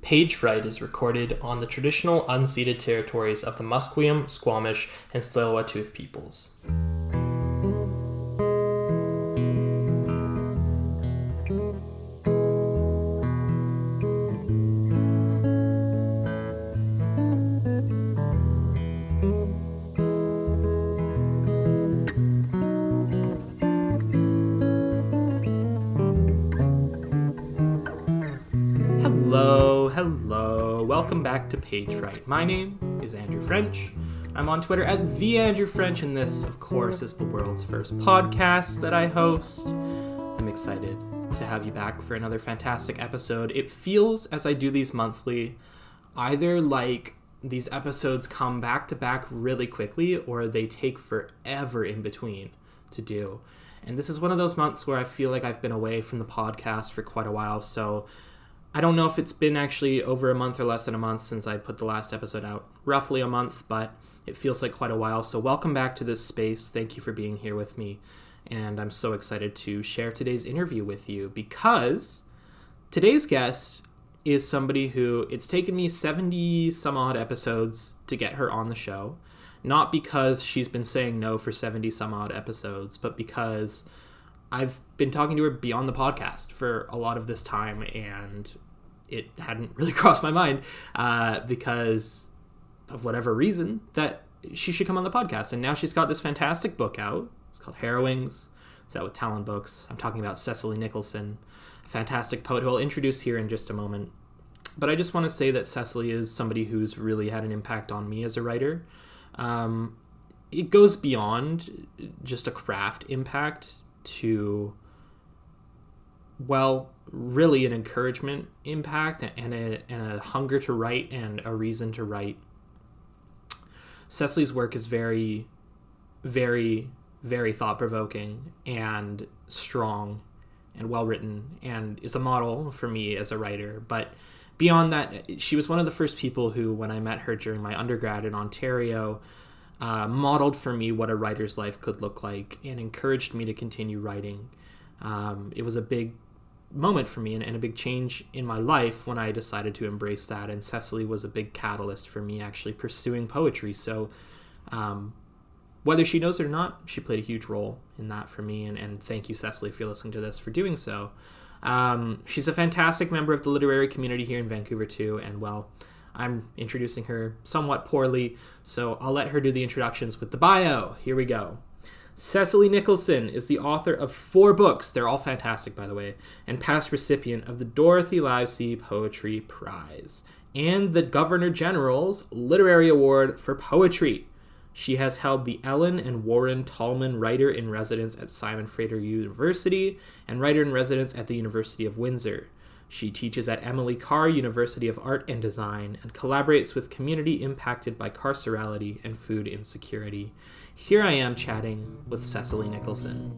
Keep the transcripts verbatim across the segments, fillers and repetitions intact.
Page Fright is recorded on the traditional unceded territories of the Musqueam, Squamish, and Tsleil-Waututh peoples. Hello, hello. Welcome back to Page Fright. My name is Andrew French. I'm on Twitter at the Andrew French, and this, of course, is the world's first podcast that I host. I'm excited to have you back for another fantastic episode. It feels, as I do these monthly, either like these episodes come back to back really quickly, or they take forever in between to do. And this is one of those months where I feel like I've been away from the podcast for quite a while, so I don't know if it's been actually over a month or less than a month since I put the last episode out. Roughly a month, but it feels like quite a while. So welcome back to this space. Thank you for being here with me. And I'm so excited to share today's interview with you because today's guest is somebody who it's taken me seventy some odd episodes to get her on the show. Not because she's been saying no for seventy some odd episodes, but because I've been talking to her beyond the podcast for a lot of this time, and it hadn't really crossed my mind uh, because of whatever reason that she should come on the podcast. And now she's got this fantastic book out. It's called Harrowings. It's out with Talon Books. I'm talking about Cecily Nicholson, a fantastic poet who I'll introduce here in just a moment. But I just want to say that Cecily is somebody who's really had an impact on me as a writer. Um, it goes beyond just a craft impact to, well, really an encouragement impact and a, and a hunger to write and a reason to write. Cecily's work is very, very, very thought-provoking and strong and well-written and is a model for me as a writer. But beyond that, she was one of the first people who, when I met her during my undergrad in Ontario, Uh, modeled for me what a writer's life could look like and encouraged me to continue writing. Um, it was a big moment for me and, and a big change in my life when I decided to embrace that, and Cecily was a big catalyst for me actually pursuing poetry. So um, whether she knows it or not, she played a huge role in that for me, and, and thank you, Cecily, if you're listening to this, for doing so. Um, she's a fantastic member of the literary community here in Vancouver too, and well, I'm introducing her somewhat poorly, so I'll let her do the introductions with the bio. Here we go. Cecily Nicholson is the author of four books, they're all fantastic by the way, and past recipient of the Dorothy Livesey Poetry Prize and the Governor General's Literary Award for Poetry. She has held the Ellen and Warren Tallman Writer-in-Residence at Simon Fraser University and Writer-in-Residence at the University of Windsor. She teaches at Emily Carr University of Art and Design and collaborates with community impacted by carcerality and food insecurity. Here I am chatting with Cecily Nicholson.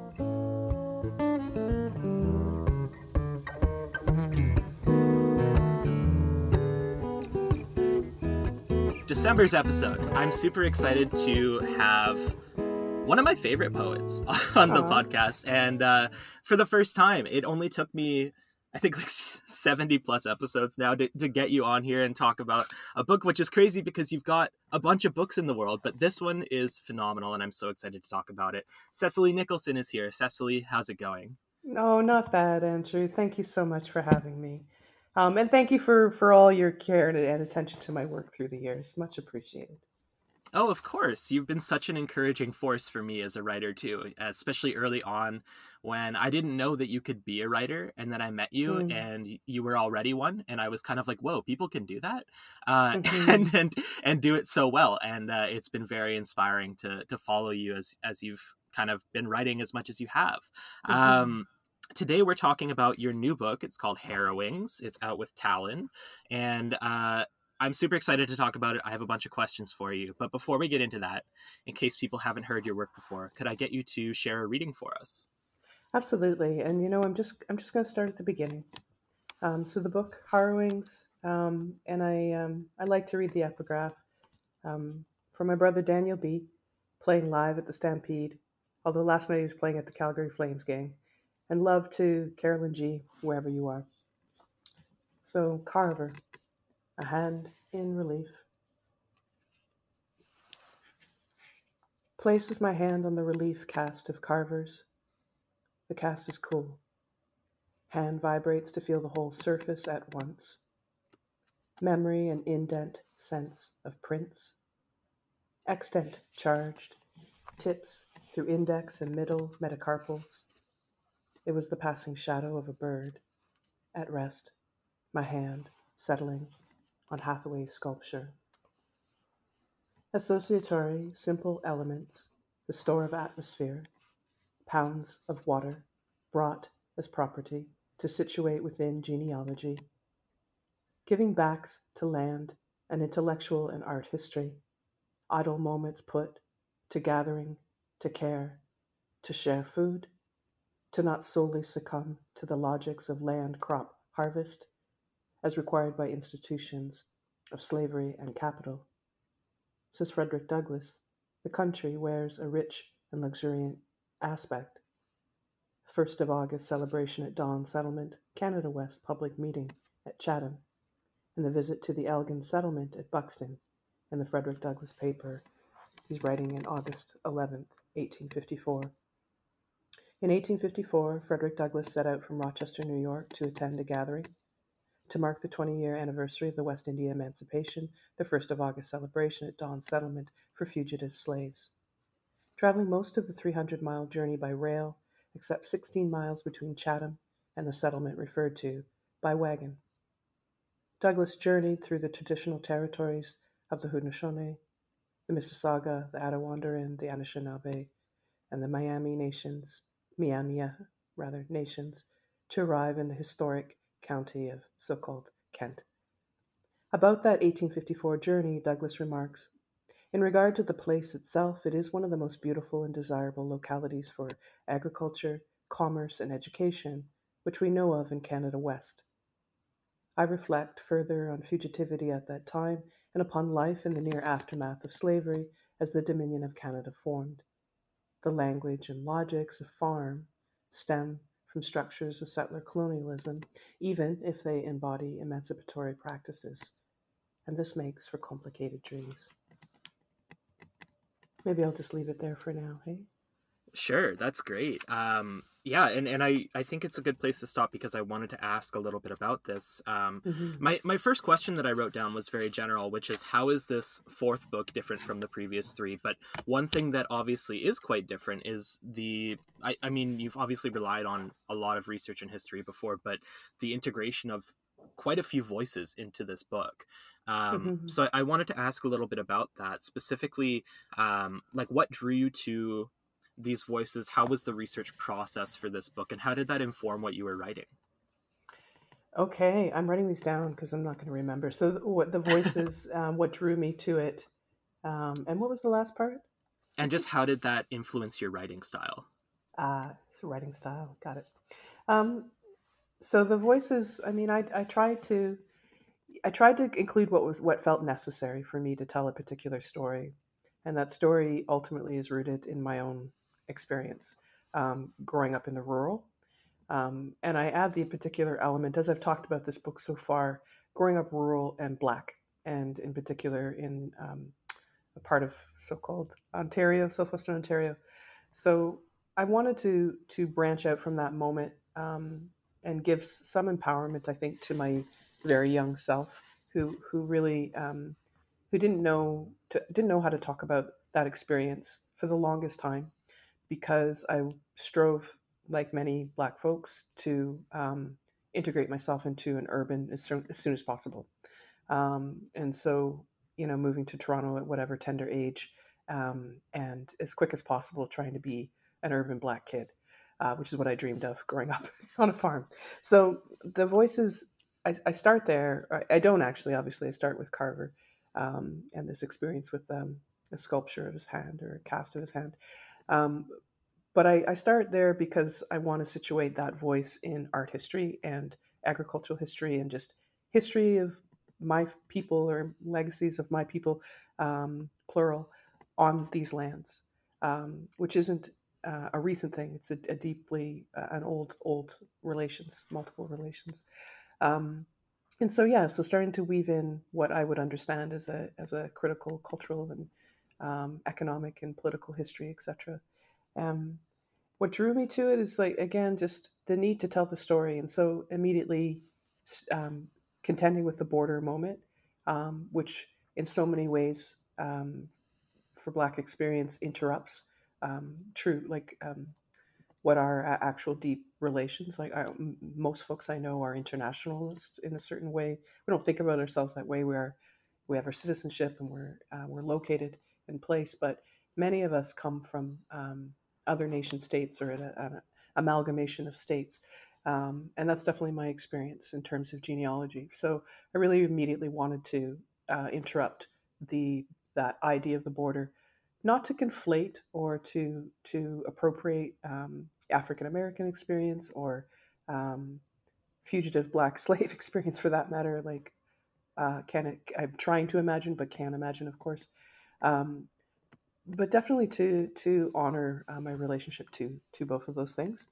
December's episode. I'm super excited to have one of my favorite poets on the Aww. podcast. And uh, for the first time, it only took me I think like seventy plus episodes now to, to get you on here and talk about a book, which is crazy because you've got a bunch of books in the world, but this one is phenomenal and I'm so excited to talk about it. Cecily Nicholson is here. Cecily, how's it going? No, not bad, Andrew. Thank you so much for having me. Um, and thank you for, for all your care and, and attention to my work through the years. Much appreciated. Oh, of course. You've been such an encouraging force for me as a writer, too, especially early on when I didn't know that you could be a writer. And then I met you Mm. and you were already one. And I was kind of like, whoa, people can do that uh, Mhm. and, and and do it so well. And uh, it's been very inspiring to to follow you as, as you've kind of been writing as much as you have. Mhm. Um, today, we're talking about your new book. It's called Harrowings. It's out with Talon. And uh I'm super excited to talk about it. I have a bunch of questions for you. But before we get into that, in case people haven't heard your work before, could I get you to share a reading for us? Absolutely. And you know, I'm just I'm just going to start at the beginning. Um, so the book Harrowings, um, and I um, I like to read the epigraph um, from my brother Daniel B, playing live at the Stampede, although last night he was playing at the Calgary Flames game. And love to Carolyn G, wherever you are. So, Carver, a hand in relief. Places my hand on the relief cast of Carver's. The cast is cool. Hand vibrates to feel the whole surface at once. Memory and indent sense of prints. Extent charged. Tips through index and middle metacarpals. It was the passing shadow of a bird. At rest, my hand settling on Hathaway's sculpture. Associatory, simple elements, the store of atmosphere, pounds of water, brought as property to situate within genealogy, giving backs to land and intellectual and art history, idle moments put to gathering, to care, to share food, to not solely succumb to the logics of land crop harvest as required by institutions of slavery and capital. Says Frederick Douglass, the country wears a rich and luxuriant aspect. First of August celebration at Dawn Settlement, Canada West public meeting at Chatham, and the visit to the Elgin settlement at Buxton, in the Frederick Douglass paper he's writing in August eleventh, eighteen fifty-four. In eighteen fifty-four, Frederick Douglass set out from Rochester, New York, to attend a gathering to mark the twenty-year anniversary of the West India Emancipation, the first of August celebration at Dawn Settlement for fugitive slaves. Traveling most of the three hundred mile journey by rail, except sixteen miles between Chatham and the settlement referred to, by wagon. Douglass journeyed through the traditional territories of the Haudenosaunee, the Mississauga, the Attawandaron, the Anishinaabe, and the Miami nations, Miamia, rather, nations, to arrive in the historic county of so-called Kent. About that eighteen fifty-four journey, Douglass remarks, in regard to the place itself, it is one of the most beautiful and desirable localities for agriculture, commerce, and education, which we know of in Canada West. I reflect further on fugitivity at that time and upon life in the near aftermath of slavery as the Dominion of Canada formed. The language and logics of farm stem from structures of settler colonialism, even if they embody emancipatory practices, and this makes for complicated dreams. Maybe I'll just leave it there for now, hey? Sure, that's great. Um, yeah, and, and I, I think it's a good place to stop because I wanted to ask a little bit about this. Um, Mm-hmm. my, my first question that I wrote down was very general, which is how is this fourth book different from the previous three? But one thing that obviously is quite different is the, I, I mean, you've obviously relied on a lot of research and history before, but the integration of quite a few voices into this book. Um, Mm-hmm. so I wanted to ask a little bit about that, specifically, um, like what drew you to these voices? How was the research process for this book, and how did that inform what you were writing? Okay, I'm writing these down because I'm not going to remember. So, what the voices, um, what drew me to it, um, and what was the last part? And just how did that influence your writing style? Uh, so writing style, got it. Um, so the voices, I mean, I, I tried to, I tried to include what was what felt necessary for me to tell a particular story, and that story ultimately is rooted in my own experience, um, growing up in the rural. Um, and I add the particular element, as I've talked about this book so far, growing up rural and Black, and in particular in um, a part of so-called Ontario, southwestern Ontario. So I wanted to to branch out from that moment, um, and give some empowerment, I think, to my very young self, who who really um, who didn't know to, didn't know how to talk about that experience for the longest time, because I strove, like many Black folks, to um, integrate myself into an urban as soon as, soon as possible. Um, and so, you know, moving to Toronto at whatever tender age, um, and as quick as possible, trying to be an urban Black kid, uh, which is what I dreamed of growing up on a farm. So the voices, I, I start there. I, I don't actually, obviously, I start with Carver, um, and this experience with um, a sculpture of his hand or a cast of his hand. Um, but I, I start there because I want to situate that voice in art history and agricultural history and just history of my people or legacies of my people, um, plural, on these lands, um, which isn't uh, a recent thing. It's a, a deeply uh, an old old relations, multiple relations. Um, and so yeah, so starting to weave in what I would understand as a as a critical cultural and um, economic and political history, et cetera. Um, what drew me to it is like again just the need to tell the story, and so immediately um, contending with the border moment, um, which in so many ways um, for Black experience interrupts um, true like um, what are actual deep relations. Like I, most folks I know are internationalists in a certain way. We don't think about ourselves that way. We are, we have our citizenship and we're uh, we're located in place, but many of us come from um, other nation states or an, an amalgamation of states, um, and that's definitely my experience in terms of genealogy. So I really immediately wanted to uh, interrupt the that idea of the border, not to conflate or to to appropriate um, African American experience or um, fugitive Black slave experience for that matter. Like, uh, can it, I'm trying to imagine, but can't imagine, of course. Um, but definitely to to honor uh, my relationship to to both of those things.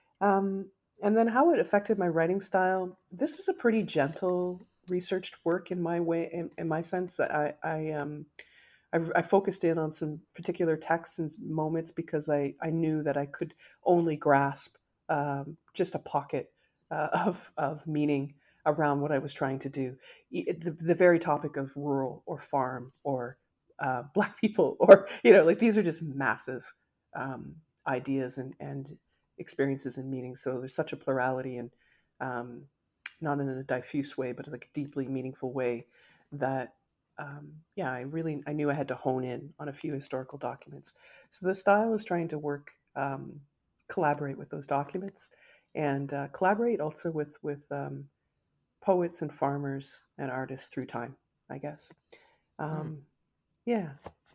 Um, and then how it affected my writing style. This is a pretty gentle, researched work in my way, in, in my sense. That I I um I, I focused in on some particular texts and moments because I, I knew that I could only grasp um, just a pocket uh, of, of meaning around what I was trying to do. The, the very topic of rural or farm or uh, Black people, or, you know, like these are just massive um, ideas and, and experiences and meanings. So there's such a plurality and um, not in a diffuse way, but like a deeply meaningful way that um, yeah, I really I knew I had to hone in on a few historical documents. So the style is trying to work, um, collaborate with those documents, and uh, collaborate also with with um, poets and farmers and artists through time, I guess. Hmm. Um, yeah.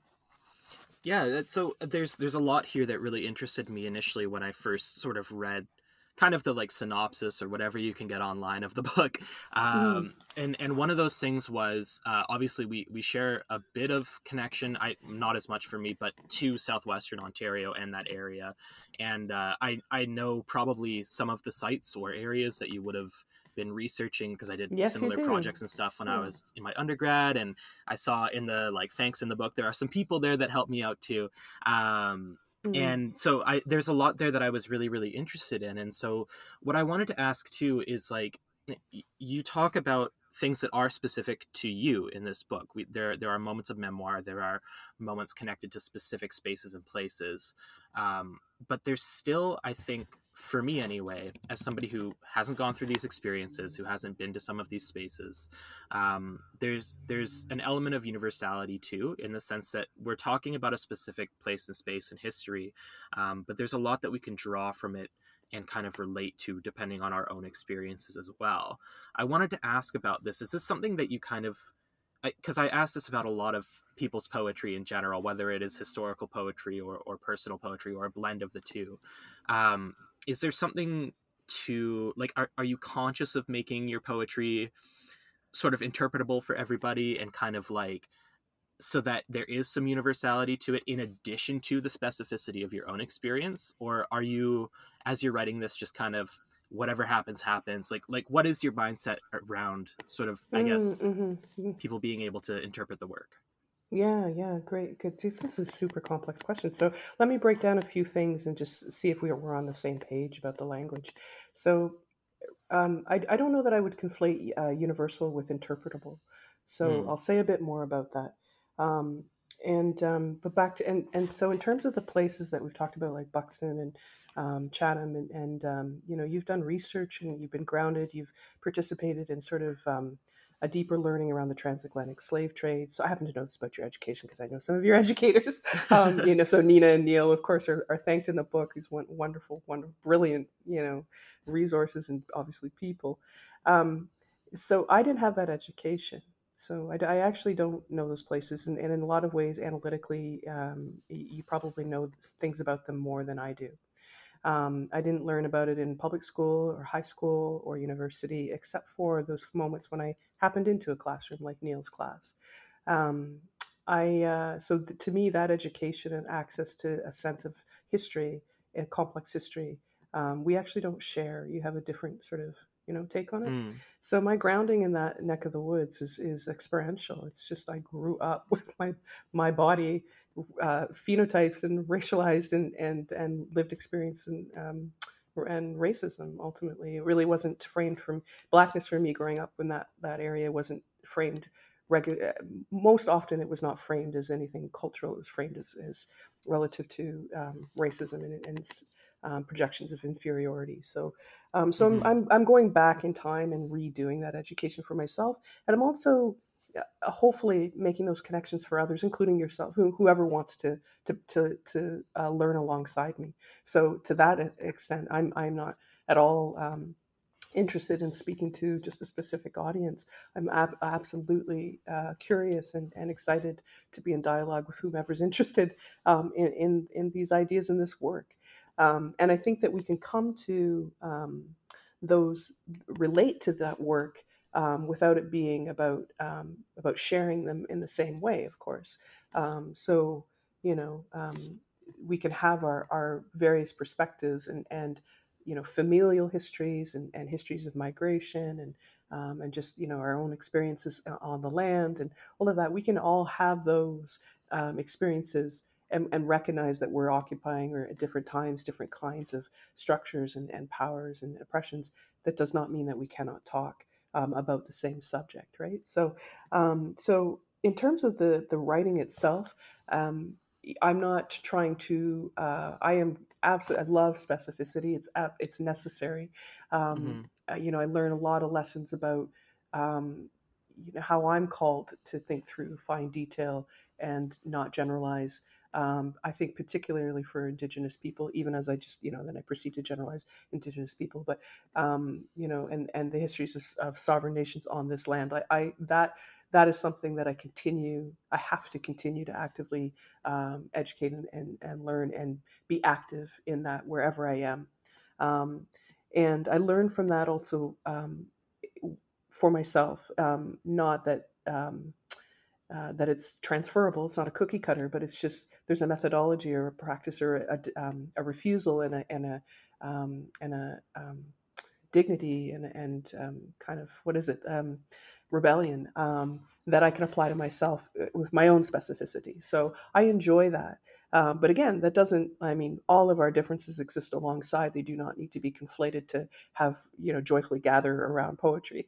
Yeah, that's so there's there's a lot here that really interested me initially when I first sort of read kind of the like synopsis or whatever you can get online of the book. Mm. Um, and and one of those things was uh, obviously we we share a bit of connection, I not as much for me, but to southwestern Ontario and that area. And uh, I I know probably some of the sites or areas that you would have been researching because I did Yes, you similar do. projects and stuff when I Yeah. was in my undergrad, and I saw in the like thanks in the book there are some people there that helped me out too. Um, Mm. and so I there's a lot there that I was really really interested in. And so what I wanted to ask too is like you talk about things that are specific to you in this book. We, there there are moments of memoir, there are moments connected to specific spaces and places, um, but there's still, I think, for me anyway, as somebody who hasn't gone through these experiences, who hasn't been to some of these spaces, um, there's there's an element of universality too, in the sense that we're talking about a specific place and space and history, um, but there's a lot that we can draw from it and kind of relate to depending on our own experiences as well. I wanted to ask about this. Is this something that you kind of, because I, I asked this about a lot of people's poetry in general, whether it is historical poetry or, or personal poetry or a blend of the two. Um, is there something to, like, are, are you conscious of making your poetry sort of interpretable for everybody and kind of like, so that there is some universality to it in addition to the specificity of your own experience? Or are you, as you're writing this, just kind of whatever happens happens? Like like what is your mindset around sort of, I Mm, guess, hmm. people being able to interpret the work? Yeah, yeah, great. Good. This this is a super complex question. So let me break down a few things and just see if we are, we're on the same page about the language. So Um, I, I don't know that I would conflate uh, universal with interpretable. So Mm, I'll say a bit more about that. Um, and um, but back to and and so in terms of the places that we've talked about, like Buxton and um, Chatham, and, and um, you know, you've done research and you've been grounded. You've participated in sort of um, a deeper learning around the transatlantic slave trade. So I happen to know this about your education because I know some of your educators. Um, you know, so Nina and Neil, of course, are, are thanked in the book. These wonderful, wonderful, brilliant, you know, resources and obviously people. Um, so I didn't have that education. So I, I actually don't know those places, and, and in a lot of ways, analytically, um, you probably know things about them more than I do. Um, I didn't learn about it in public school or high school or university, except for those moments when I happened into a classroom like Neil's class. Um, I uh, so th- to me, that education and access to a sense of history, a complex history, um, we actually don't share. You have a different sort of you know, take on it. Mm. So my grounding in that neck of the woods is is experiential. It's just I grew up with my my body uh, phenotypes and racialized and and and lived experience and um, and racism. Ultimately, it really wasn't framed from blackness for me growing up when that that area wasn't framed. Regu- most often, it was not framed as anything cultural. It was framed as, as relative to um, racism and, and um, projections of inferiority. So, um, so I'm, Mm-hmm. I'm I'm going back in time and redoing that education for myself, and I'm also uh, hopefully making those connections for others, including yourself, who, whoever wants to to to, to uh, learn alongside me. So to that extent, I'm I'm not at all um, interested in speaking to just a specific audience. I'm ab- absolutely uh, curious and, and excited to be in dialogue with whomever's interested um, in, in in these ideas and this work. Um, and I think that we can come to um, those relate to that work um, without it being about um, about sharing them in the same way, of course. Um, so you know, um, we can have our, our various perspectives and and you know familial histories and, and histories of migration and um, and just you know our own experiences on the land and all of that. We can all have those um, experiences and, and recognize that we're occupying or at different times different kinds of structures and, and powers and oppressions. That does not mean that we cannot talk um, about the same subject, right? So, um, so in terms of the the writing itself, um, I'm not trying to. Uh, I am absolutely. I love specificity. It's it's necessary. Um, Mm-hmm. uh, you know, I learn a lot of lessons about um, you know how I'm called to think through fine detail and not generalize. Um, I think particularly for Indigenous people, even as I just, you know, then I proceed to generalize Indigenous people, but, um, you know, and, and the histories of, of sovereign nations on this land, I, I that that is something that I continue, I have to continue to actively um, educate and, and, and learn and be active in that wherever I am. Um, and I learned from that also um, for myself, um, not that. Um, uh, that it's transferable. It's not a cookie cutter, but it's just there's a methodology or a practice or a, um, a refusal and a and a um, and a um, dignity and and um, kind of what is it um, rebellion um, that I can apply to myself with my own specificity. So I enjoy that. Um, but again, that doesn't. I mean, all of our differences exist alongside. They do not need to be conflated to have you know joyfully gather around poetry.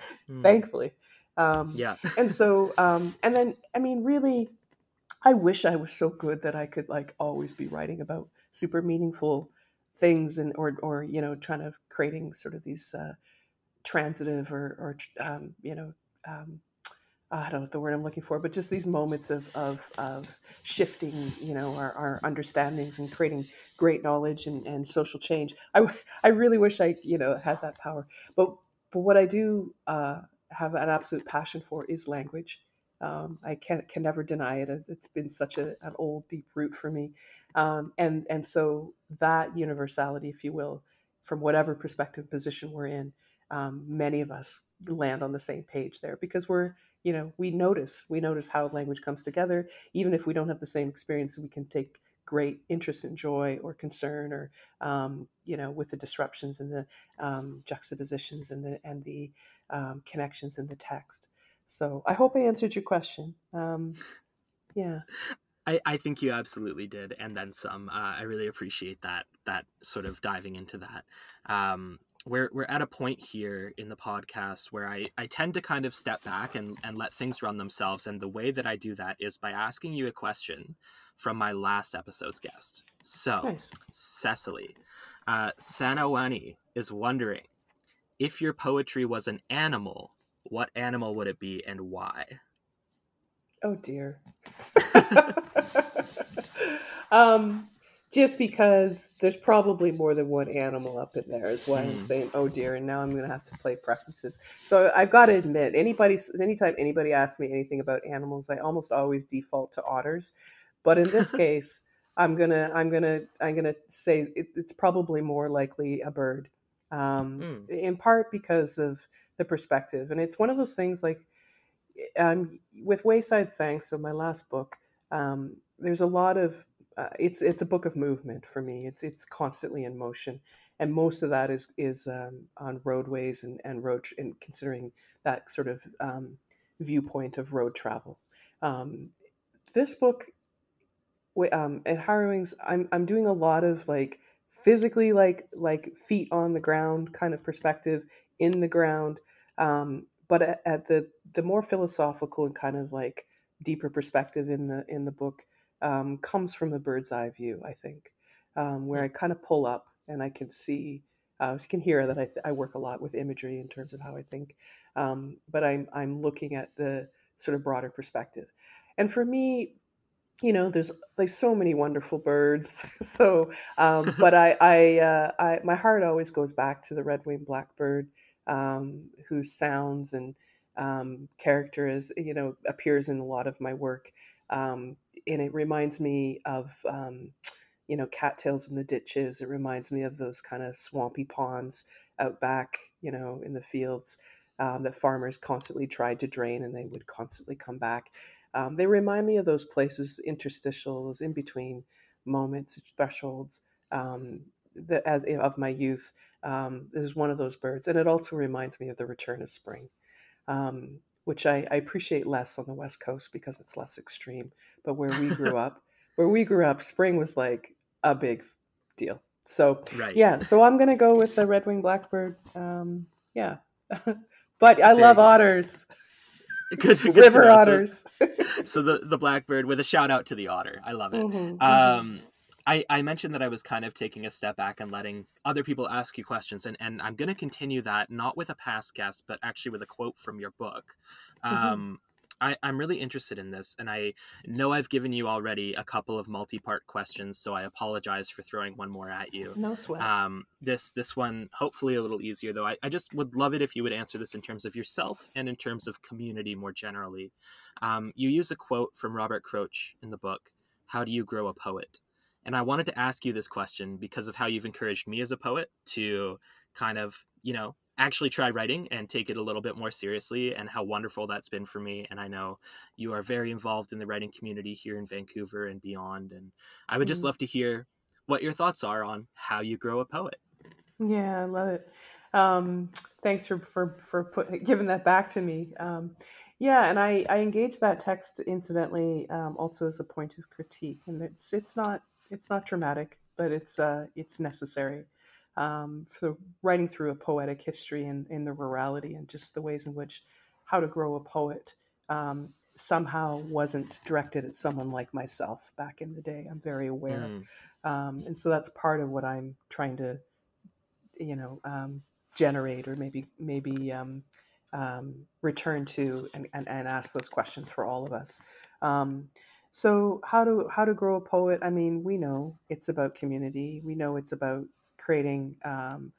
Mm. Thankfully, um, Yeah. and so um, and then I mean, really, I wish I was so good that I could like always be writing about super meaningful things and or or you know trying to creating sort of these uh, transitive or or um, you know um, I don't know what the word I'm looking for, but just these moments of of, of shifting, you know, our, our understandings and creating great knowledge and, and social change. I, I really wish I, you know, had that power. But but what I do uh, have an absolute passion for is language. Um, I can can never deny it, as it's been such a, an old deep root for me, um, and and so that universality, if you will, from whatever perspective position we're in, um, many of us land on the same page there because we're you know we notice we notice how language comes together. Even if we don't have the same experience, we can take great interest and joy or concern or um, you know with the disruptions and the um, juxtapositions and the and the um, connections in the text. So I hope I answered your question. um, yeah. I, I think you absolutely did, and then some. Uh, I really appreciate that that sort of diving into that. Um, we're we're at a point here in the podcast where I, I tend to kind of step back and, and let things run themselves, and the way that I do that is by asking you a question from my last episode's guest. So, Nice. Cecily, uh, Sanawani is wondering if your poetry was an animal, what animal would it be and why? Oh dear. um, just because there's probably more than one animal up in there is why I'm Mm. saying oh dear, and now I'm gonna have to play preferences. So I've got to admit, anybody, anytime anybody asks me anything about animals, I almost always default to otters. But in this case, I'm gonna, I'm gonna, I'm gonna say it, it's probably more likely a bird, um, Mm. in part because of the perspective, and it's one of those things like um, with Wayside Sang, so my last book, um, there's a lot of uh, it's it's a book of movement for me. It's it's constantly in motion, and most of that is is um, on roadways and and road tr- and considering that sort of um, viewpoint of road travel. Um, this book wi- um, at Harrowings, I'm I'm doing a lot of like physically like like feet on the ground kind of perspective in the ground, um, but at, at the the more philosophical and kind of like deeper perspective in the in the book um, comes from a bird's eye view. I think um, where Hmm. I kind of pull up and I can see. Uh, you can hear that I, th- I work a lot with imagery in terms of how I think, um, but I'm I'm looking at the sort of broader perspective, and for me, you know, there's like so many wonderful birds. So, um, but I, I, uh, I, my heart always goes back to the red-winged blackbird, um, whose sounds and um, character is, you know, appears in a lot of my work, um, and it reminds me of, um, you know, cattails in the ditches. It reminds me of those kind of swampy ponds out back, you know, in the fields um, that farmers constantly tried to drain, and they would constantly come back. Um, they remind me of those places, interstitials, in between moments, thresholds, um, that as of my youth. Um, this is one of those birds, and it also reminds me of the return of spring, um, which I, I appreciate less on the West Coast because it's less extreme. But where we grew up, where we grew up, spring was like a big deal. So Right. yeah, so I'm gonna go with the red-winged blackbird. Um, yeah, but I Very love good. otters, Good. Good to river know. So, otters. so the the blackbird with a shout out to the otter. I love it. hmm hmm Um, I I mentioned that I was kind of taking a step back and letting other people ask you questions, and and I'm going to continue that not with a past guest, but actually with a quote from your book. hmm Um, I, I'm really interested in this, and I know I've given you already a couple of multi-part questions, so I apologize for throwing one more at you. No sweat. Um, this this one hopefully a little easier, though. I, I just would love it if you would answer this in terms of yourself and in terms of community more generally. Um, you use a quote from Robert Crouch in the book, "How do you grow a poet?" And I wanted to ask you this question because of how you've encouraged me as a poet to kind of, you know, actually try writing and take it a little bit more seriously, and how wonderful that's been for me. And I know you are very involved in the writing community here in Vancouver and beyond. And I would just Mm. love to hear what your thoughts are on how you grow a poet. Yeah, I love it. Um, thanks for for for put, giving that back to me. Um, yeah, and I I engaged that text incidentally um, also as a point of critique, and it's it's not it's not dramatic, but it's uh it's necessary um, for writing through a poetic history and in the rurality and just the ways in which how to grow a poet um, somehow wasn't directed at someone like myself back in the day. I'm very aware, Mm, um, and so that's part of what I'm trying to you know um, generate or maybe maybe um, um, return to and, and, and ask those questions for all of us. Um, so how to how to grow a poet? I mean, we know it's about community. We know it's about creating um,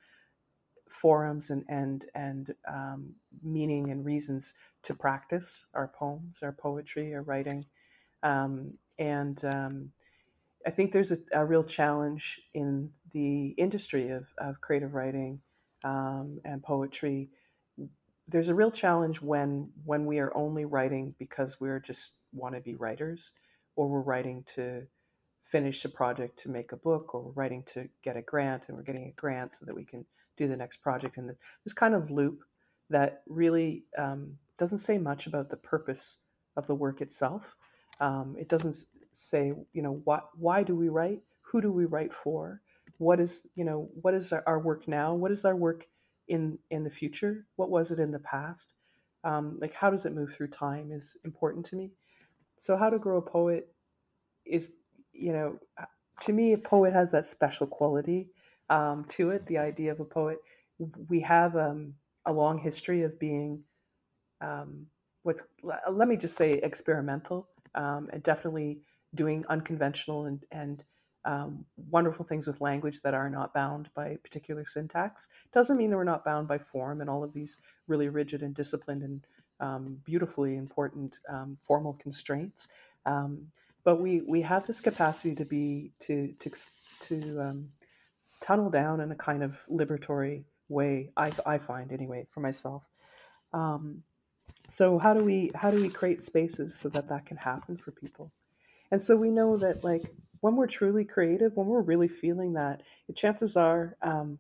forums and and and um, meaning and reasons to practice our poems, our poetry, our writing. Um, and um, I think there's a, a real challenge in the industry of, of creative writing um, and poetry. There's a real challenge when when we are only writing because we're just want to be writers, or we're writing to finish a project to make a book, or we're writing to get a grant and we're getting a grant so that we can do the next project. And this kind of loop that really um, doesn't say much about the purpose of the work itself. Um, it doesn't say, you know, what, why do we write? Who do we write for? What is, you know, what is our, our work now? What is our work in in the future? What was it in the past? Um, like, how does it move through time is important to me. So, how to grow a poet is, you know, to me, a poet has that special quality um, to it. The idea of a poet, we have um, a long history of being um, what's let me just say experimental, um, and definitely doing unconventional and and um, wonderful things with language that are not bound by particular syntax. Doesn't mean that we're not bound by form and all of these really rigid and disciplined and um, beautifully important um, formal constraints. Um, but we we have this capacity to be to to to um, tunnel down in a kind of liberatory way. I I find anyway for myself. Um, so how do we how do we create spaces so that that can happen for people? And so we know that like when we're truly creative, when we're really feeling that, chances are um,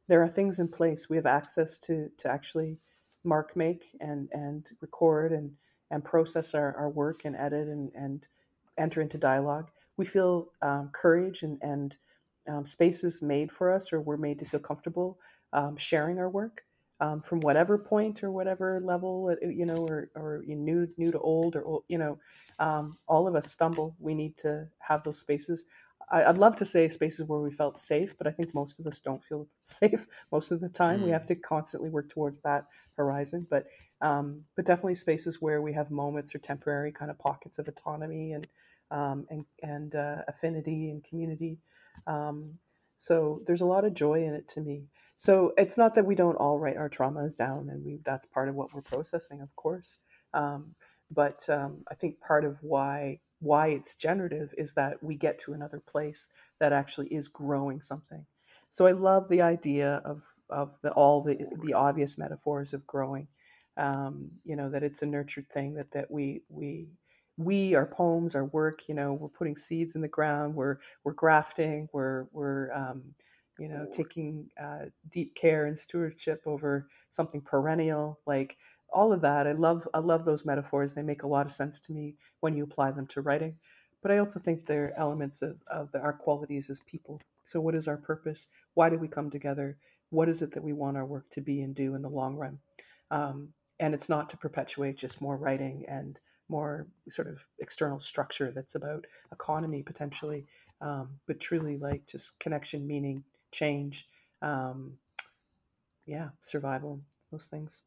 there are things in place. We have access to to actually mark make and and record and and process our, our work and edit and and enter into dialogue. We feel um, courage and and um, spaces made for us, or we're made to feel comfortable um, sharing our work um, from whatever point or whatever level, uh, you know, or or you new new to old or old, you know, um, all of us stumble. We need to have those spaces. I, I'd love to say spaces where we felt safe, but I think most of us don't feel safe most of the time. We Mm. have to constantly work towards that horizon, but um, but definitely spaces where we have moments or temporary kind of pockets of autonomy and um, and and uh, affinity and community. Um, so there's a lot of joy in it to me. So it's not that we don't all write our traumas down, and we that's part of what we're processing, of course. Um, but um, I think part of why why it's generative is that we get to another place that actually is growing something. So I love the idea of of the all the the obvious metaphors of growing. Um, you know, that it's a nurtured thing, that that we we we our poems, our work, you know, we're putting seeds in the ground, we're we're grafting, we're we're um, you know, taking uh, deep care and stewardship over something perennial, like all of that. I love I love those metaphors. They make a lot of sense to me when you apply them to writing. But I also think they're elements of, of the, our qualities as people. So what is our purpose? Why did we come together? What is it that we want our work to be and do in the long run? Um, and it's not to perpetuate just more writing and more sort of external structure that's about economy potentially, um, but truly like just connection, meaning, change, um, yeah, survival, those things.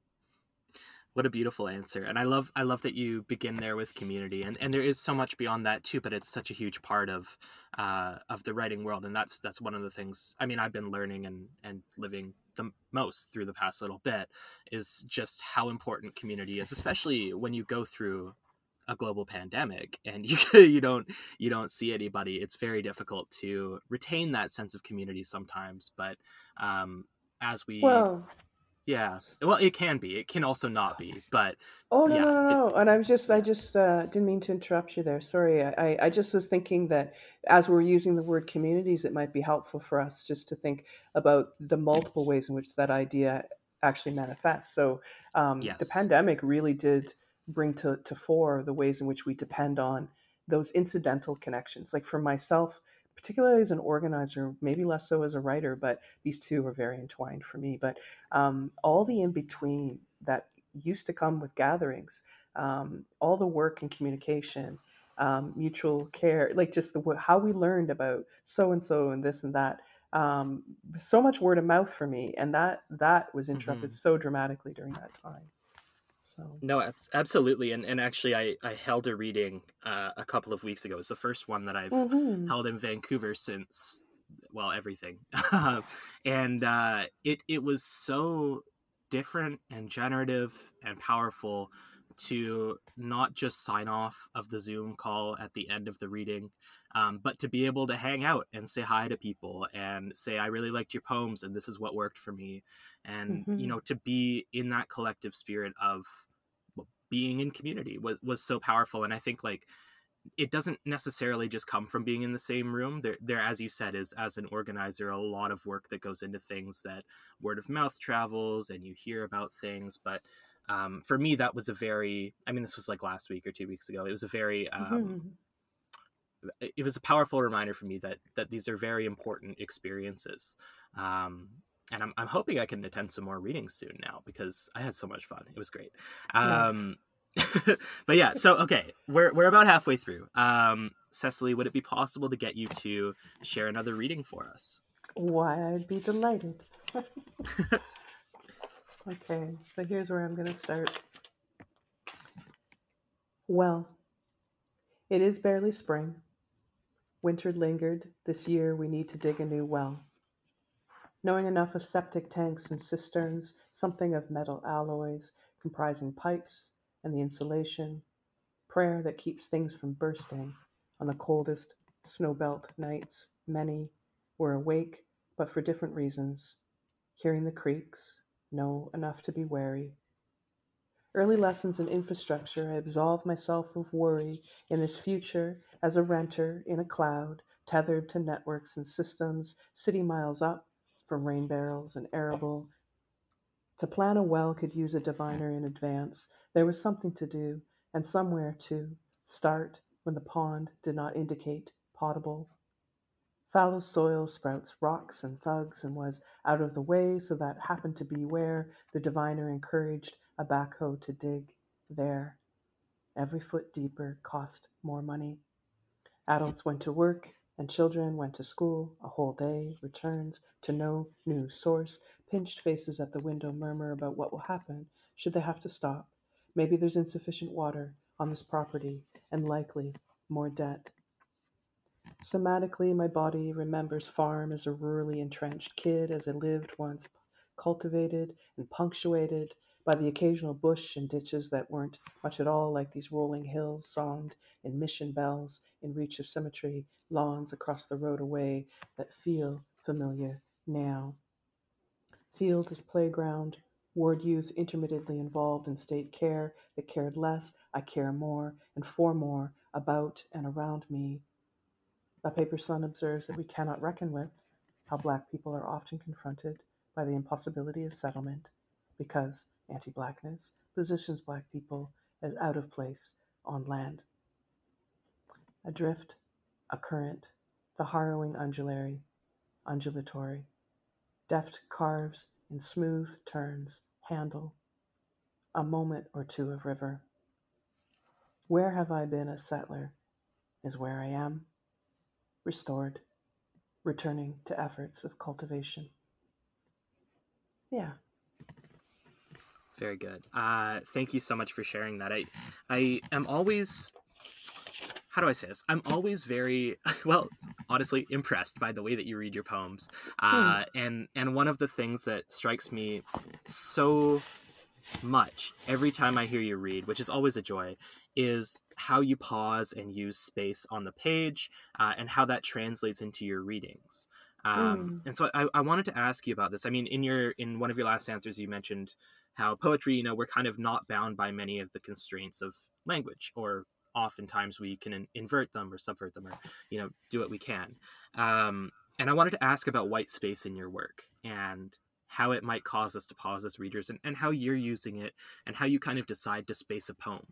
What a beautiful answer. And I love I love that you begin there with community. And and there is so much beyond that too, but it's such a huge part of uh of the writing world. And that's that's one of the things, I mean, I've been learning and and living the most through the past little bit, is just how important community is, especially when you go through a global pandemic and you you don't you don't see anybody. It's very difficult to retain that sense of community sometimes. But um as we Well, yeah. Well, it can be. It can also not be. But oh no yeah, no no it no! And I was just I yeah. just uh, didn't mean to interrupt you there. Sorry. I I I just was thinking that as we're using the word communities, it might be helpful for us just to think about the multiple ways in which that idea actually manifests. So um, the Yes. pandemic really did bring to to fore the ways in which we depend on those incidental connections. Like for myself, particularly as an organizer, maybe less so as a writer, but these two are very entwined for me. But um, all the in between that used to come with gatherings, um, all the work and communication, um, mutual care, like just the how we learned about so and so and this and that. Um, so much word of mouth for me, and that that was interrupted Hmm. so dramatically during that time. So, No, ab- absolutely. And and actually, I I held a reading uh, a couple of weeks ago. It's the first one that I've hmm held in Vancouver since, well, everything. And uh, it it was so different and generative and powerful to not just sign off of the Zoom call at the end of the reading, um, but to be able to hang out and say hi to people and say, I really liked your poems and this is what worked for me. And, you hmm know, to be in that collective spirit of being in community was was so powerful. And I think, like, it doesn't necessarily just come from being in the same room. There there as you said, is, as an organizer, a lot of work that goes into things, that word of mouth travels and you hear about things. But um, for me, that was a very, I mean, this was like last week or two weeks ago. It was a very um, hmm it was a powerful reminder for me that that these are very important experiences. um, and I'm, I'm hoping I can attend some more readings soon now, because I had so much fun. It was great. nice. um, but yeah, so okay, we're, we're about halfway through. um, Cecily, would it be possible to get you to share another reading for us? Why, I'd be delighted. Okay, so here's where I'm going to start. Well, it is barely spring. Winter lingered. This year we need to dig a new well. Knowing enough of septic tanks and cisterns, something of metal alloys comprising pipes and the insulation, prayer that keeps things from bursting on the coldest snowbelt nights. Many were awake, but for different reasons. Hearing the creaks, know enough to be wary. Early lessons in infrastructure, I absolve myself of worry in this future as a renter in a cloud, tethered to networks and systems, city miles up, from rain barrels and arable. To plan a well could use a diviner in advance. There was something to do, and somewhere to start when the pond did not indicate potable. Fallow soil sprouts rocks and thugs and was out of the way, so that happened to be where the diviner encouraged a backhoe to dig. There. Every foot deeper cost more money. Adults went to work, and children went to school. A whole day returns to no new source. Pinched faces at the window murmur about what will happen should they have to stop. Maybe there's insufficient water on this property, and likely more debt. Somatically, my body remembers farm as a rurally entrenched kid, as I lived once, cultivated and punctuated by the occasional bush and ditches that weren't much at all like these rolling hills songed in mission bells in reach of symmetry, lawns across the road away that feel familiar now. Field as playground, ward youth intermittently involved in state care that cared less, I care more, and for more, about and around me. La Paper Sun observes that we cannot reckon with how Black people are often confronted by the impossibility of settlement because anti-Blackness positions Black people as out of place on land. Adrift, a current, the harrowing undulary, undulatory, deft carves in smooth turns, handle, a moment or two of river. Where have I been a settler is where I am, restored, returning to efforts of cultivation. Yeah. Very good. Uh, thank you so much for sharing that. I, I am always, how do I say this? I'm always very, well, honestly, impressed by the way that you read your poems. Uh, hmm. And and one of the things that strikes me so much every time I hear you read, which is always a joy, is how you pause and use space on the page, uh, and how that translates into your readings. Um, mm. And so I, I wanted to ask you about this. I mean, in your in one of your last answers, you mentioned how poetry, you know, we're kind of not bound by many of the constraints of language, or oftentimes we can in, invert them or subvert them, or, you know, do what we can. Um, and I wanted to ask about white space in your work and how it might cause us to pause as readers, and, and how you're using it, and how you kind of decide to space a poem.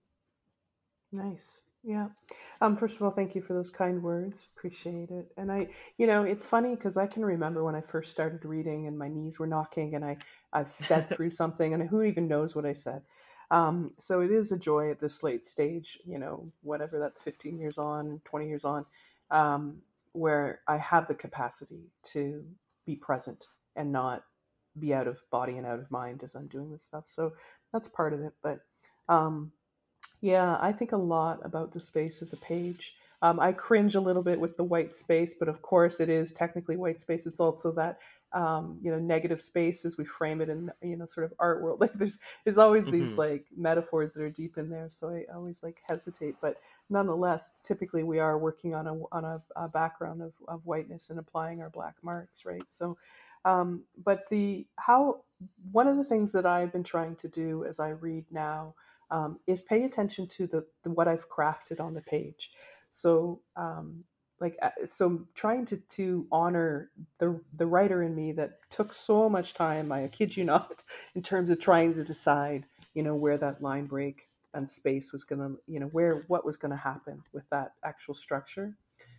Nice. Yeah. Um, first of all, thank you for those kind words. Appreciate it. And I, you know, it's funny because I can remember when I first started reading and my knees were knocking and I, I've sped through something and who even knows what I said. Um, so it is a joy at this late stage, you know, whatever that's fifteen years on, twenty years on, um, where I have the capacity to be present and not be out of body and out of mind as I'm doing this stuff. So that's part of it. But, um, yeah, I think a lot about the space of the page. Um, I cringe a little bit with the white space, but of course it is technically white space. It's also that, um, you know, negative space as we frame it in, you know, sort of art world. Like there's, there's always mm-hmm. these like metaphors that are deep in there. So I always like hesitate, but nonetheless, typically we are working on a, on a, a background of, of whiteness and applying our black marks. Right. So, um, but the, how, one of the things that I've been trying to do as I read now, Um, is pay attention to the, the what I've crafted on the page. So, um, like, so trying to to honor the the writer in me that took so much time, I kid you not, in terms of trying to decide, you know, where that line break and space was going to, you know, where what was going to happen with that actual structure.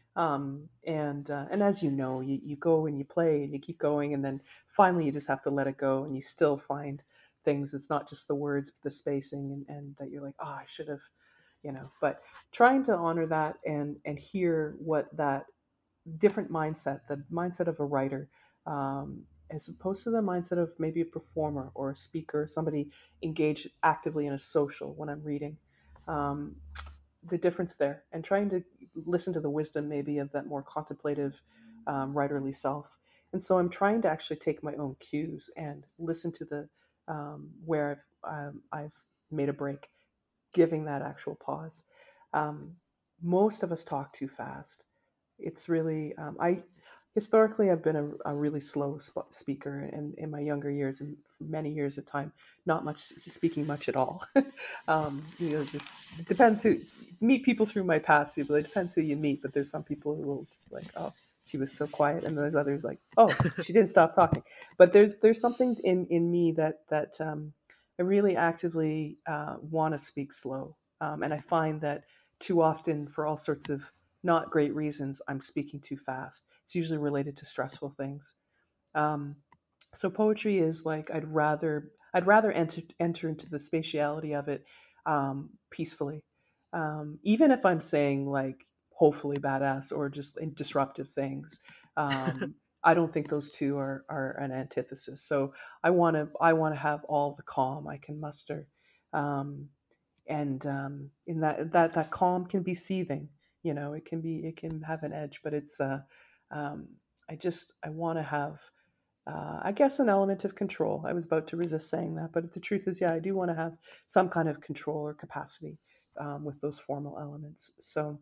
Um, and uh, and as you know, you, you go and you play and you keep going, and then finally you just have to let it go, and you still find things. It's not just the words, but the spacing, and, and that you're like, oh, I should have, you know, but trying to honor that and, and hear what that different mindset, the mindset of a writer, um, as opposed to the mindset of maybe a performer or a speaker, somebody engaged actively in a social when I'm reading, um, the difference there, and trying to listen to the wisdom maybe of that more contemplative, um, writerly self. And so I'm trying to actually take my own cues and listen to the, Um, where I've um, I've made a break, giving that actual pause. Um, most of us talk too fast. It's really um, I historically I've been a, a really slow sp- speaker, and in my younger years and for many years of time, not much speaking much at all. um, you know, just it depends who meet people through my past, but it depends who you meet. But there's some people who will just be like, oh, she was so quiet, and there's others like, oh, she didn't stop talking. But there's there's something in in me that that um, I really actively uh, want to speak slow, um, and I find that too often, for all sorts of not great reasons, I'm speaking too fast. It's usually related to stressful things. Um, so poetry is like I'd rather I'd rather enter enter into the spatiality of it um, peacefully, um, even if I'm saying like hopefully badass or just disruptive things. Um, I don't think those two are are an antithesis. So I want to I want to have all the calm I can muster, um, and um, in that that that calm can be seething. You know, it can be it can have an edge, but it's uh, um, I just I want to have uh, I guess an element of control. I was about to resist saying that, but the truth is, yeah, I do want to have some kind of control or capacity um, with those formal elements. So,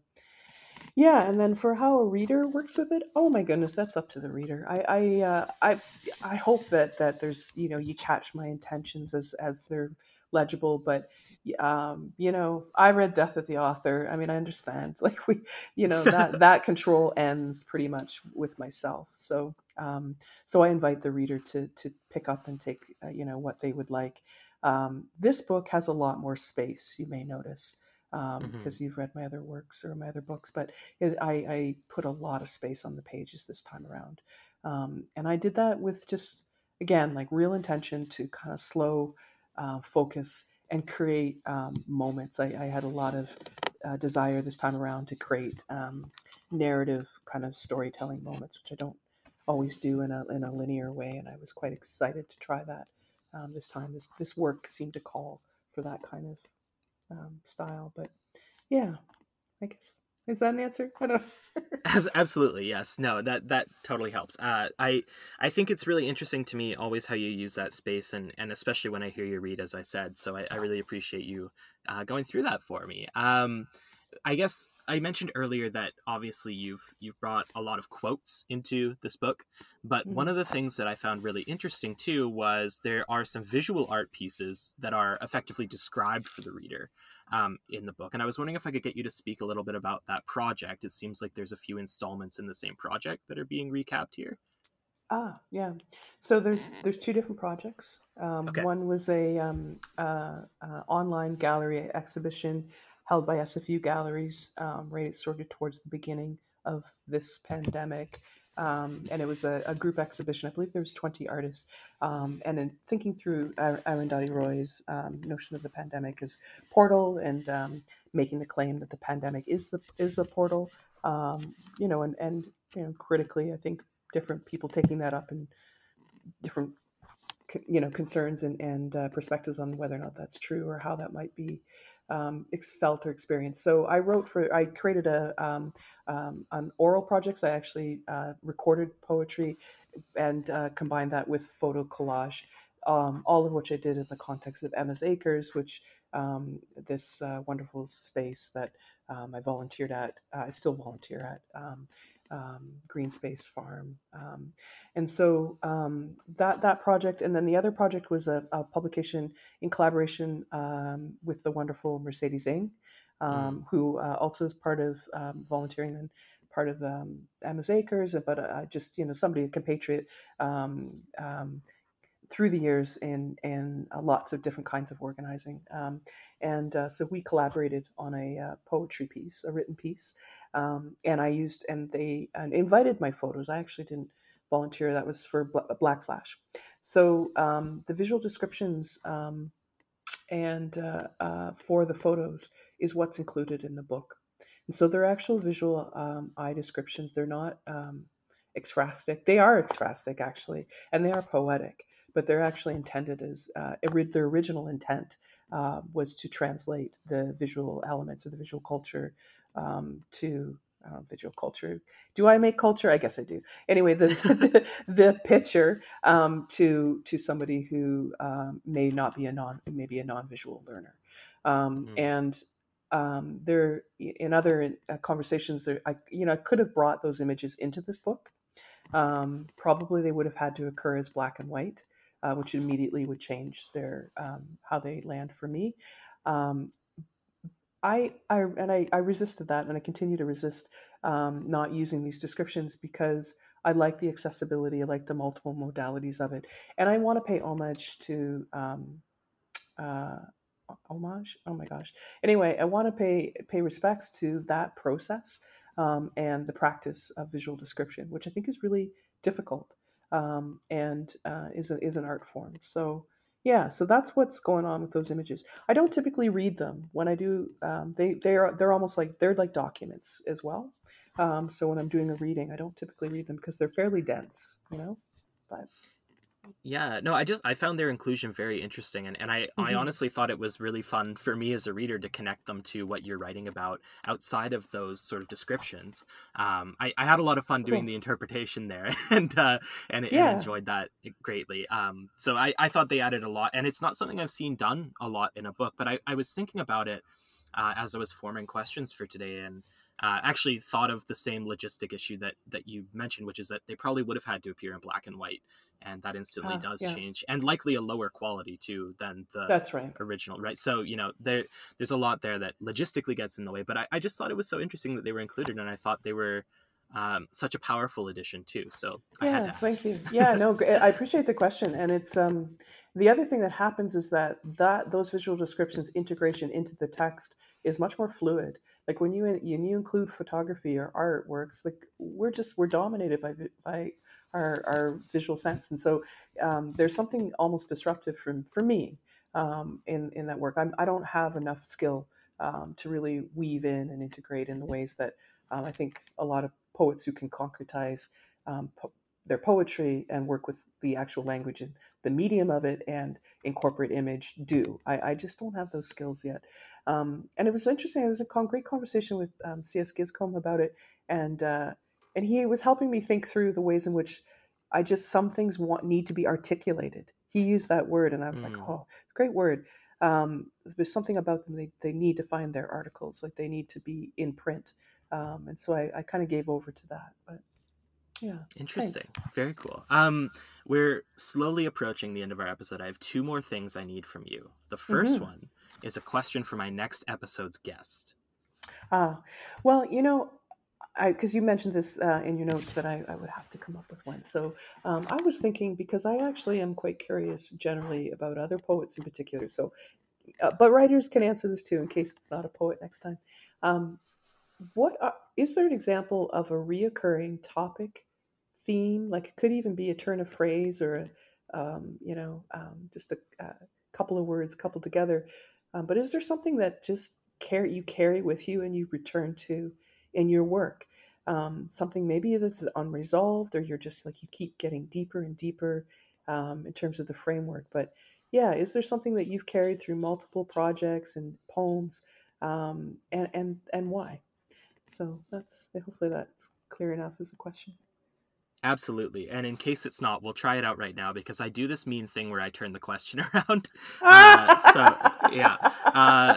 yeah, and then for how a reader works with it, oh my goodness, that's up to the reader. I I uh, I, I hope that that there's you know you catch my intentions as as they're legible, but um, you know I read Death of the Author. I mean, I understand like we you know that that control ends pretty much with myself. So um, so I invite the reader to to pick up and take uh, you know what they would like. Um, this book has a lot more space. You may notice because Hmm. you've read my other works or my other books, but it, I, I put a lot of space on the pages this time around. Um, and I did that with just, again, like real intention to kind of slow uh, focus and create um, moments. I, I had a lot of uh, desire this time around to create um, narrative kind of storytelling moments, which I don't always do in a, in a linear way. And I was quite excited to try that um, this time. This, this work seemed to call for that kind of um, style. But yeah, I guess is that an answer? I don't. Ab- Absolutely, yes. No, that that totally helps. Uh, I I think it's really interesting to me always how you use that space, and and especially when I hear you read, as I said. So I, I really appreciate you uh, going through that for me. Um, I guess I mentioned earlier that obviously you've you've brought a lot of quotes into this book, but one Mhm. of the things that I found really interesting too was there are some visual art pieces that are effectively described for the reader um, in the book, and I was wondering if I could get you to speak a little bit about that project. It seems like there's a few installments in the same project that are being recapped here. Ah, yeah. So there's there's two different projects. Um, Okay. one was a um, uh, uh, online gallery exhibition held by S F U Galleries, um, right sort of towards the beginning of this pandemic. Um, and it was a, a group exhibition. I believe there was twenty artists. Um, and in thinking through Ar- Arundhati Roy's um, notion of the pandemic as portal and um, making the claim that the pandemic is the is a portal, um, you know, and and you know, critically, I think different people taking that up and different you know concerns and, and uh, perspectives on whether or not that's true or how that might be um, felt or experienced. So I wrote for I created a um, um, an oral projects. I actually uh, recorded poetry and uh, combined that with photo collage, um, all of which I did in the context of Emma's Acres, which um, this uh, wonderful space that um, I volunteered at. Uh, I still volunteer at. Um, um, Green Space Farm, um, and so um, that that project, and then the other project was a, a publication in collaboration um, with the wonderful Mercedes Ng, Mm. um, who uh, also is part of um, volunteering and part of um, Emma's Acres, but uh, just you know somebody a compatriot um, um, through the years in in uh, lots of different kinds of organizing. Um, and uh, so we collaborated on a uh, poetry piece, a written piece, um, and I used and they and invited my photos. I actually didn't volunteer; that was for Bla- Black Flash. So um, the visual descriptions um, and uh, uh, for the photos is what's included in the book. And so they're actual visual um, eye descriptions. They're not um, ekphrastic. They are ekphrastic actually, and they are poetic, but they're actually intended as uh, their original intent uh, was to translate the visual elements or the visual culture um, to uh, visual culture. Do I make culture? I guess I do. Anyway, the the, the picture um, to to somebody who um, may not be a non maybe a non-visual learner, um, Hmm. and um, there in other uh, conversations there I you know I could have brought those images into this book. Um, probably they would have had to occur as black and white, uh, which immediately would change their um, how they land for me. Um, I, I and I, I resisted that, and I continue to resist um, not using these descriptions because I like the accessibility, I like the multiple modalities of it, and I want to pay homage to um, uh, homage. Oh my gosh. Anyway, I want to pay pay respects to that process um, and the practice of visual description, which I think is really difficult um, and uh, is a, is an art form. So yeah, so that's what's going on with those images. I don't typically read them. When I do, um, they they're they're almost like they're like documents as well. Um, so when I'm doing a reading, I don't typically read them because they're fairly dense, you know. But Yeah, no, I just I found their inclusion very interesting, and, and I, I mhm. honestly thought it was really fun for me as a reader to connect them to what you're writing about outside of those sort of descriptions. Um, I, I had a lot of fun doing Cool. the interpretation there, and uh, and and Yeah. enjoyed that greatly. Um, so I, I thought they added a lot, and it's not something I've seen done a lot in a book, but I, I was thinking about it uh, as I was forming questions for today, and uh, actually thought of the same logistic issue that that you mentioned, which is that they probably would have had to appear in black and white, and that instantly Uh, does yeah. change, and likely a lower quality too than the That's right. original, right? So you know there there's a lot there that logistically gets in the way, but I, I just thought it was so interesting that they were included, and I thought they were um, such a powerful addition too, so I had Yeah, to thank ask. you. Yeah, no, gr- I appreciate the question, and it's um, the other thing that happens is that that those visual descriptions integration into the text is much more fluid. Like when you when you include photography or artworks, like we're just we're dominated by vi- by our our visual sense, and so um, there's something almost disruptive for for me um, in in that work. I'm I don't have enough skill um, to really weave in and integrate in the ways that um, I think a lot of poets who can concretize um, po- their poetry and work with the actual language and the medium of it and incorporate image do. I, I just don't have those skills yet. Um, and it was interesting. It was a con- great conversation with um, C S. Giscombe about it, and uh, and he was helping me think through the ways in which I just some things want need to be articulated. He used that word, and I was like, Mm. oh, great word. Um, there's something about them. They, they need to find their articles, like they need to be in print. Um, and so I, I kind of gave over to that. But yeah, Interesting. thanks. Very cool. Um, we're slowly approaching the end of our episode. I have two more things I need from you. The first Hmm. one is a question for my next episode's guest. Ah, well, you know, I because you mentioned this uh, in your notes that I, I would have to come up with one. So um, I was thinking because I actually am quite curious generally about other poets in particular. So, uh, but writers can answer this too in case it's not a poet next time. Um, what are, is there an example of a reoccurring topic, theme? Like it could even be a turn of phrase or a, um, you know, um, just a, a couple of words coupled together. Um, but is there something that just carry you carry with you and you return to in your work? Um, something maybe that's unresolved, or you're just like you keep getting deeper and deeper um, in terms of the framework. But yeah, is there something that you've carried through multiple projects and poems, um, and and and why? So that's hopefully that's clear enough as a question. Absolutely. And in case it's not, we'll try it out right now because I do this mean thing where I turn the question around. Uh, so, yeah. Uh,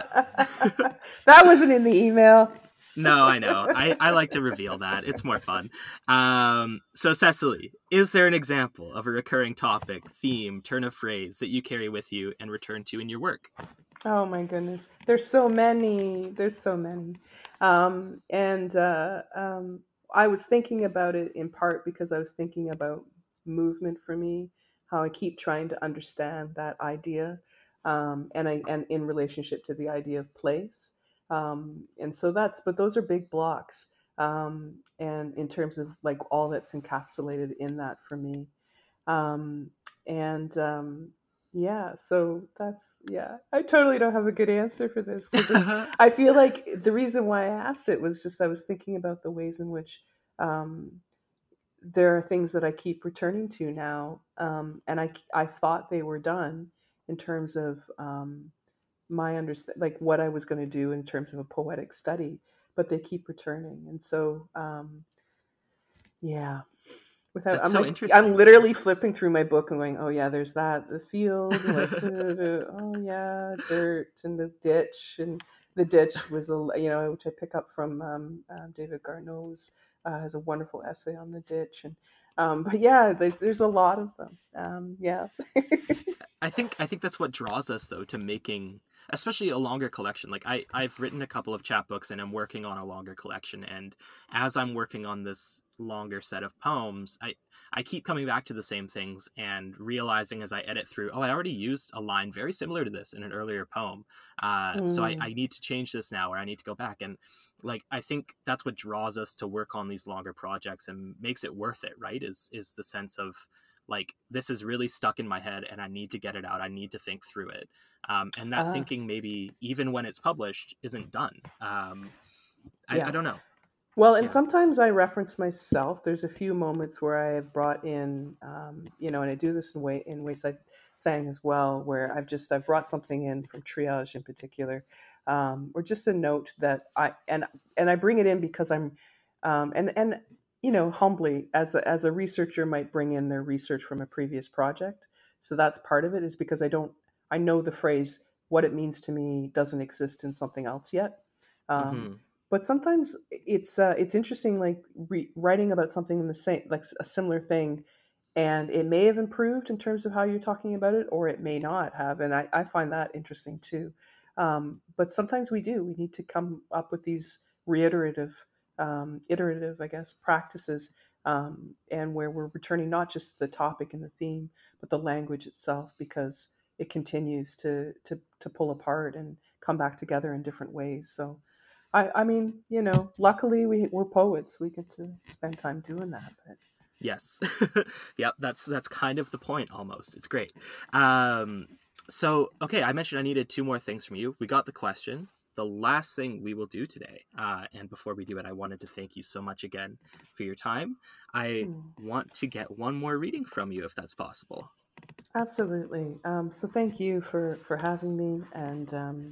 That wasn't in the email. no, I know. I, I like to reveal that. It's more fun. Um, so, Cecily, is there an example of a recurring topic, theme, turn of phrase that you carry with you and return to in your work? Oh my goodness. There's so many. There's so many. Um, and uh, um, I was thinking about it in part because I was thinking about movement for me, how I keep trying to understand that idea, um, and I and in relationship to the idea of place. Um, and so that's, but those are big blocks. Um, and in terms of like all that's encapsulated in that for me. Um, and um, yeah, so that's yeah. I totally don't have a good answer for this because it's. I feel like the reason why I asked it was just I was thinking about the ways in which um, there are things that I keep returning to now, um, and I I thought they were done in terms of um, my understand like what I was going to do in terms of a poetic study, but they keep returning, and so um, yeah, without That's I'm so like I'm interesting. literally flipping through my book and going, oh yeah, there's that the field, like oh yeah, dirt and the ditch, and the ditch was a you know which I pick up from um, uh, David Garneau's uh, has a wonderful essay on the ditch, and um, but yeah, there's there's a lot of them. Um, yeah. I think I think that's what draws us though to making especially a longer collection. Like I, I've written a couple of chapbooks and I'm working on a longer collection. And as I'm working on this longer set of poems, I, I keep coming back to the same things and realizing as I edit through, oh, I already used a line very similar to this in an earlier poem. Uh, mm. So I, I need to change this now, or I need to go back. And like, I think that's what draws us to work on these longer projects and makes it worth it, right? Is, is the sense of, like, this is really stuck in my head and I need to get it out. I need to think through it. Um, and that uh, thinking maybe even when it's published isn't done. Um, I, yeah. I don't know. Well, and yeah. sometimes I reference myself. There's a few moments where I have brought in, um, you know, and I do this in way in Wayside Sang as well, where I've just, I've brought something in from Triage in particular, um, or just a note that I, and, and I bring it in because I'm, um, and, and, you know, humbly, as a, as a researcher might bring in their research from a previous project. So that's part of it, is because I don't, I know the phrase, what it means to me doesn't exist in something else yet. Um, mm-hmm. But sometimes it's, uh, it's interesting, like re- writing about something in the same, like a similar thing, and it may have improved in terms of how you're talking about it, or it may not have. And I, I find that interesting too. Um, but sometimes we do, we need to come up with these reiterative Um, iterative, I guess, practices, um, and where we're returning not just the topic and the theme, but the language itself, because it continues to to to pull apart and come back together in different ways. So, I, I mean, you know, luckily we we're poets; we get to spend time doing that. But. Yes, yep, that's that's kind of the point. Almost, it's great. Um, so, okay, I mentioned I needed two more things from you. We got the question. The last thing we will do today, uh, and before we do it, I wanted to thank you so much again for your time. I mm. want to get one more reading from you, if that's possible. Absolutely. Um, so thank you for, for having me, and um,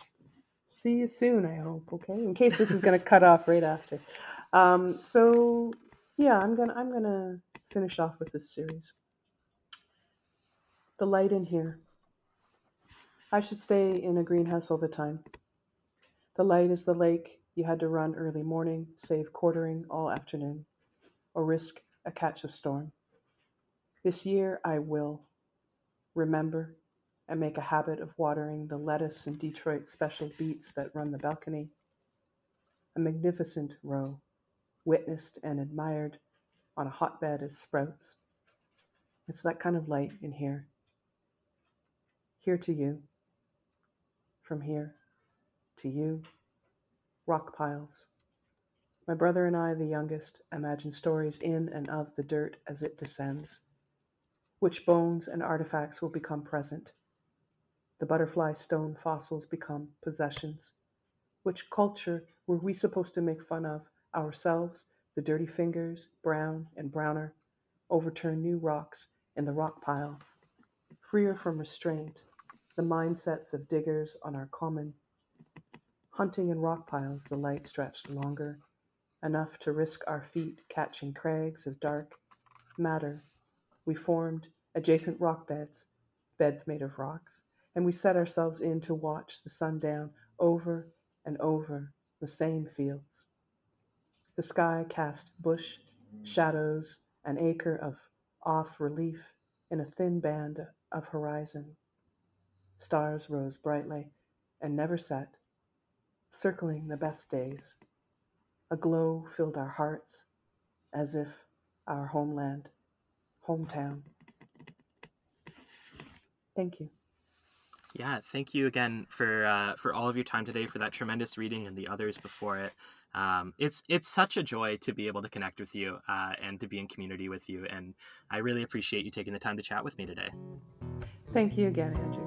see you soon, I hope, okay? In case this is going to cut off right after. Um, so, yeah, I'm going to I'm gonna finish off with this series. The light in here. I should stay in a greenhouse all the time. The light is the lake you had to run early morning, save quartering all afternoon, or risk a catch of storm. This year I will remember and make a habit of watering the lettuce and Detroit special beets that run the balcony. A magnificent row, witnessed and admired on a hotbed as sprouts. It's that kind of light in here. Here to you. From here. To you, rock piles. My brother and I, the youngest, imagine stories in and of the dirt as it descends. Which bones and artifacts will become present? The butterfly stone fossils become possessions. Which culture were we supposed to make fun of? Ourselves, the dirty fingers, brown and browner, overturn new rocks in the rock pile. Freer from restraint, the mindsets of diggers on our common. Hunting in rock piles, the light stretched longer, enough to risk our feet catching crags of dark matter. We formed adjacent rock beds, beds made of rocks, and we set ourselves in to watch the sun down over and over the same fields. The sky cast bush, shadows, an acre of off relief in a thin band of horizon. Stars rose brightly and never set, circling the best days. A glow filled our hearts, as if our homeland, hometown. Thank you. Yeah, thank you again for uh, for all of your time today, for that tremendous reading and the others before it. Um, it's it's such a joy to be able to connect with you uh, and to be in community with you, and I really appreciate you taking the time to chat with me today. Thank you again, Andrew.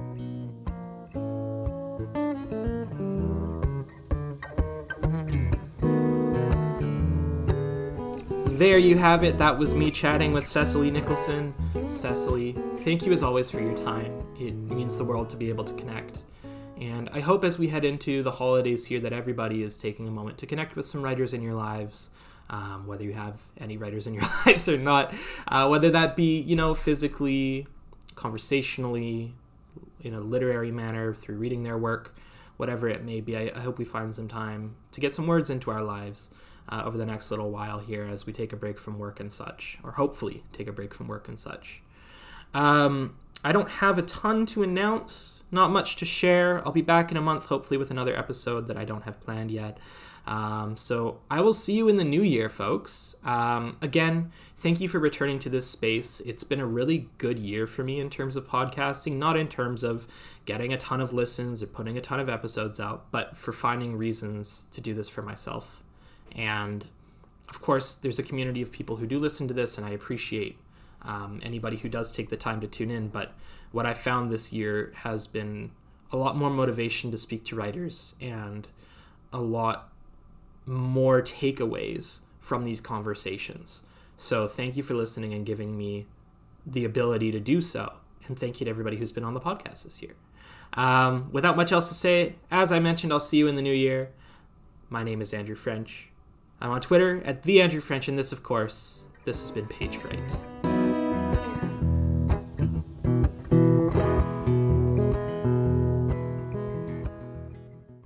There you have it. That was me chatting with Cecily Nicholson. Cecily, thank you as always for your time. It means the world to be able to connect. And I hope as we head into the holidays here that everybody is taking a moment to connect with some writers in your lives, um, whether you have any writers in your lives or not, uh, whether that be, you know, physically, conversationally, in a literary manner, through reading their work, whatever it may be. I, I hope we find some time to get some words into our lives Uh, over the next little while here as we take a break from work and such, or hopefully take a break from work and such. Um, I don't have a ton to announce, not much to share. I'll be back in a month, hopefully with another episode that I don't have planned yet. Um, so I will see you in the new year, folks. Um, again, thank you for returning to this space. It's been a really good year for me in terms of podcasting, not in terms of getting a ton of listens or putting a ton of episodes out, but for finding reasons to do this for myself. And of course, there's a community of people who do listen to this, and I appreciate um, anybody who does take the time to tune in. But what I found this year has been a lot more motivation to speak to writers and a lot more takeaways from these conversations. So thank you for listening and giving me the ability to do so. And thank you to everybody who's been on the podcast this year. Um, without much else to say, as I mentioned, I'll see you in the new year. My name is Andrew French. I'm on Twitter at the Andrew French, and this, of course, this has been Page Fright.